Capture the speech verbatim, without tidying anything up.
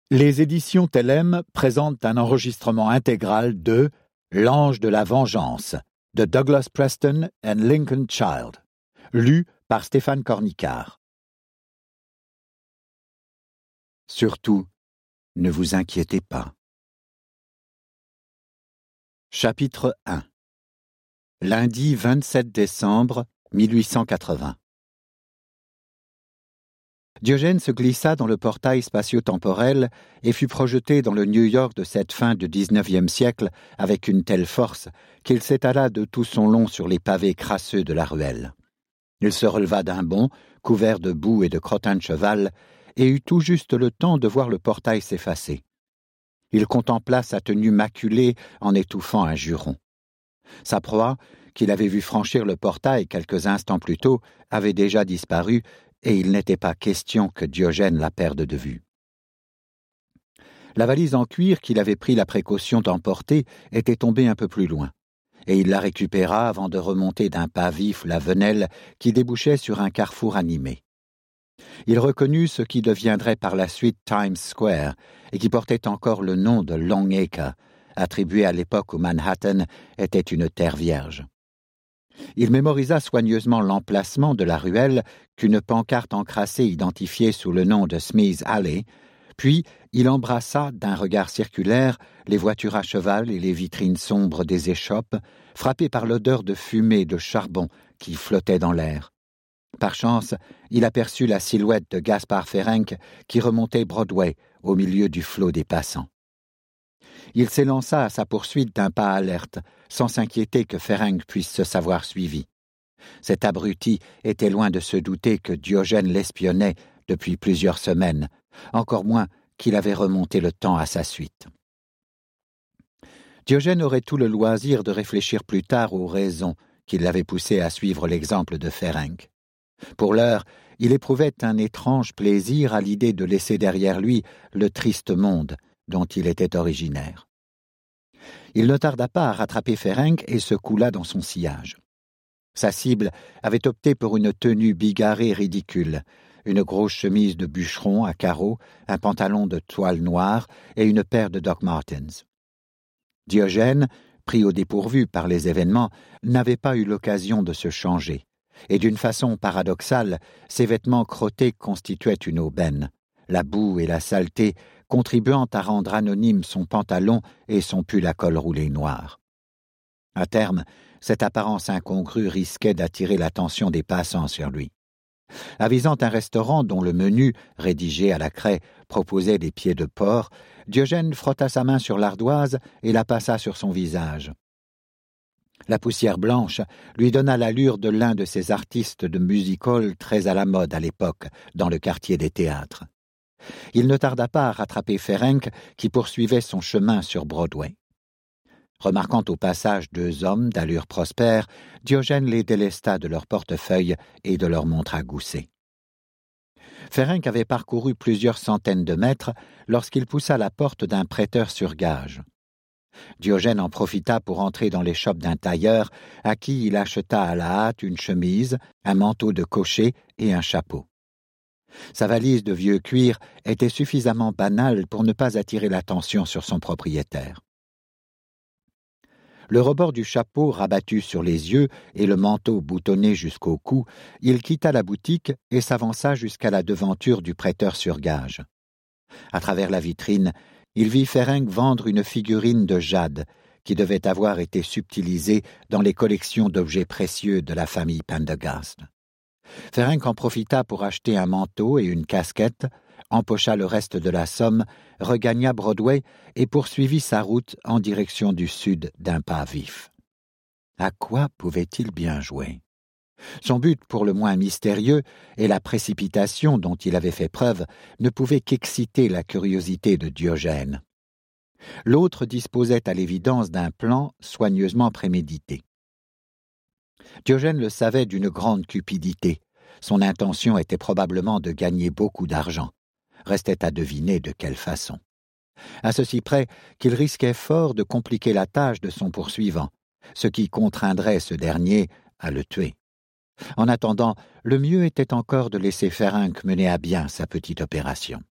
Les éditions Tellem présentent un enregistrement intégral de L'Ange de la Vengeance de Douglas Preston and Lincoln Child, lu par Stéphane Cornicard. Surtout, ne vous inquiétez pas. Chapitre un. Lundi vingt-sept décembre mille huit cent quatre-vingts. Diogène se glissa dans le portail spatio-temporel et fut projeté dans le New York de cette fin du dix-neuvième siècle avec une telle force qu'il s'étala de tout son long sur les pavés crasseux de la ruelle. Il se releva d'un bond, couvert de boue et de crottin de cheval, et eut tout juste le temps de voir le portail s'effacer. Il contempla sa tenue maculée en étouffant un juron. Sa proie, qu'il avait vue franchir le portail quelques instants plus tôt, avait déjà disparu, et il n'était pas question que Diogène la perde de vue. La valise en cuir qu'il avait pris la précaution d'emporter était tombée un peu plus loin, et il la récupéra avant de remonter d'un pas vif la venelle qui débouchait sur un carrefour animé. Il reconnut ce qui deviendrait par la suite Times Square, et qui portait encore le nom de Long Acre, attribué à l'époque où Manhattan était une terre vierge. Il mémorisa soigneusement l'emplacement de la ruelle qu'une pancarte encrassée identifiait sous le nom de Smith's Alley, puis il embrassa d'un regard circulaire les voitures à cheval et les vitrines sombres des échoppes, frappé par l'odeur de fumée de charbon qui flottait dans l'air. Par chance, il aperçut la silhouette de Gaspard Ferenc qui remontait Broadway au milieu du flot des passants. Il s'élança à sa poursuite d'un pas alerte, sans s'inquiéter que Ferenc puisse se savoir suivi. Cet abruti était loin de se douter que Diogène l'espionnait depuis plusieurs semaines, encore moins qu'il avait remonté le temps à sa suite. Diogène aurait tout le loisir de réfléchir plus tard aux raisons qui l'avaient poussé à suivre l'exemple de Ferenc. Pour l'heure, il éprouvait un étrange plaisir à l'idée de laisser derrière lui le triste monde dont il était originaire. Il ne tarda pas à rattraper Ferenc et se coula dans son sillage. Sa cible avait opté pour une tenue bigarrée ridicule, une grosse chemise de bûcheron à carreaux, un pantalon de toile noire et une paire de Doc Martens. Diogène, pris au dépourvu par les événements, n'avait pas eu l'occasion de se changer, et d'une façon paradoxale, ses vêtements crottés constituaient une aubaine, la boue et la saleté contribuant à rendre anonyme son pantalon et son pull à col roulé noir. À terme, cette apparence incongrue risquait d'attirer l'attention des passants sur lui. Avisant un restaurant dont le menu, rédigé à la craie, proposait des pieds de porc, Diogène frotta sa main sur l'ardoise et la passa sur son visage. La poussière blanche lui donna l'allure de l'un de ces artistes de music-hall très à la mode à l'époque dans le quartier des théâtres. Il ne tarda pas à rattraper Ferenc qui poursuivait son chemin sur Broadway. Remarquant au passage deux hommes d'allure prospère, Diogène les délesta de leur portefeuille et de leur montre à gousset. Ferenc avait parcouru plusieurs centaines de mètres lorsqu'il poussa la porte d'un prêteur sur gage. Diogène en profita pour entrer dans l'échoppe d'un tailleur à qui il acheta à la hâte une chemise, un manteau de cocher et un chapeau. Sa valise de vieux cuir était suffisamment banale pour ne pas attirer l'attention sur son propriétaire. Le rebord du chapeau rabattu sur les yeux et le manteau boutonné jusqu'au cou, il quitta la boutique et s'avança jusqu'à la devanture du prêteur sur gage. À travers la vitrine, il vit Ferenc vendre une figurine de jade qui devait avoir été subtilisée dans les collections d'objets précieux de la famille Pendergast. Ferenc en profita pour acheter un manteau et une casquette, empocha le reste de la somme, regagna Broadway et poursuivit sa route en direction du sud d'un pas vif. À quoi pouvait-il bien jouer? Son but pour le moins mystérieux et la précipitation dont il avait fait preuve ne pouvaient qu'exciter la curiosité de Diogène. L'autre disposait à l'évidence d'un plan soigneusement prémédité. Diogène le savait d'une grande cupidité. Son intention était probablement de gagner beaucoup d'argent. Restait à deviner de quelle façon. À ceci près qu'il risquait fort de compliquer la tâche de son poursuivant, ce qui contraindrait ce dernier à le tuer. En attendant, le mieux était encore de laisser Ferenc mener à bien sa petite opération.